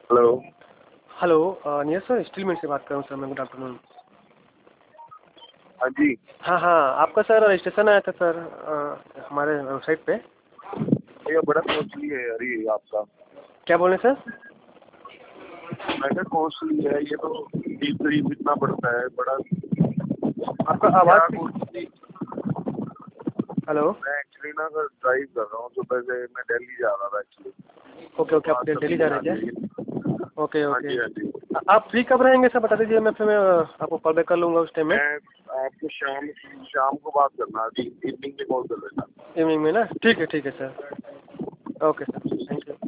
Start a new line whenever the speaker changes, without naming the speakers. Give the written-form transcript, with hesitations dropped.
Hello.
Hello नियत sir, steel mill से बात कर रहा हूँ सर मैं। Good afternoon.
हाँ जी।
हाँ हाँ, आपका सर रजिस्ट्रेशन आया था सर हमारे वेबसाइट पे।
भैया बड़ा कॉस्टली है यार ये आपका।
क्या बोले सर?
मैंने कॉस्टली है ये तो, करीब इतना पड़ता है बड़ा।
आपका
क्या
आवाज़।
कॉस्टली।
हेलो।
मैं एक्चुअली ना अगर ड्राइव कर रहा हूँ सुबह से, मैं दिल्ली जा रहा था एक्चुअली।
ओके ओके, आप दिल्ली जा रहे हैं क्या? ओके
हाँ
ओके।
जी हाँ जी।
आप फ्री कब रहेंगे सर, बता दीजिए, मैं फिर मैं आपको कॉल बैक कर लूँगा उस टाइम में।
मैं आपको शाम को बात करना, अभी इवनिंग में कॉल कर लेना।
इवनिंग में ना? ठीक है sir. Okay sir, thank you.